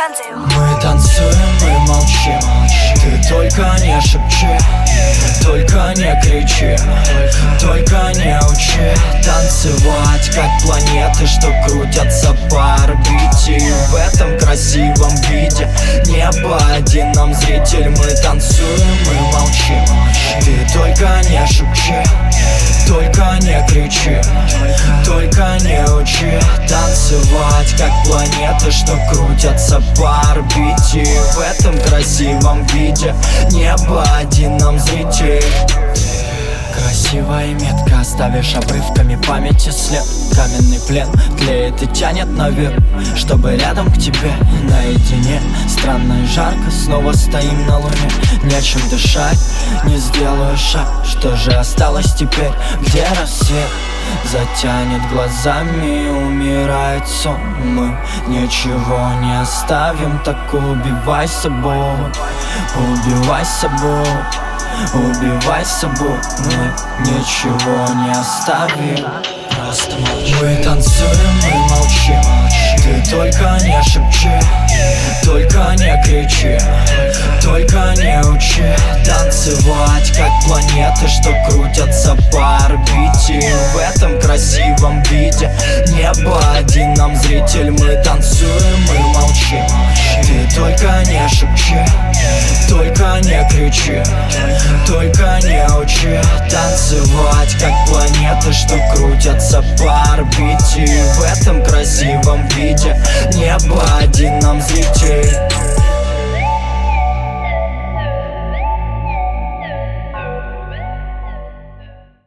танцую. Мы танцуем и молчим. Ты только не шепчи, только не кричи, только не учи танцевать, как планеты, что крутятся по орбите. В этом красивом виде небо один нам зритель. Мы танцуем и молчим. Ты только не шепчи, только не кричи, только не учи танцевать, как планеты, что крутятся по орбите. В этом красивом виде небо один нам зритель. Красиво и метко оставишь обрывками памяти след. Каменный плен тлеет и тянет наверх, чтобы рядом к тебе наедине. Странно и жарко, снова стоим на луне. Нечем дышать, не сделаю шаг. Что же осталось теперь, где рассвет затянет глазами и умирает сон? Мы ничего не оставим, так убивай собой, убивай собой, убивай собой. Мы ничего не оставим, просто молчи. Мы танцуем и молчим. Ты только не шепчи, только не кричи, только не учи танцевать, как планеты, что крутятся по орбите. В этом красивом виде небо один нам зритель. Мы танцуем и молчим. Ты только не шепчи, только не кричи, только не учи танцевать, как планеты, что крутятся по орбите. В этом красивом виде небо один нам зритель.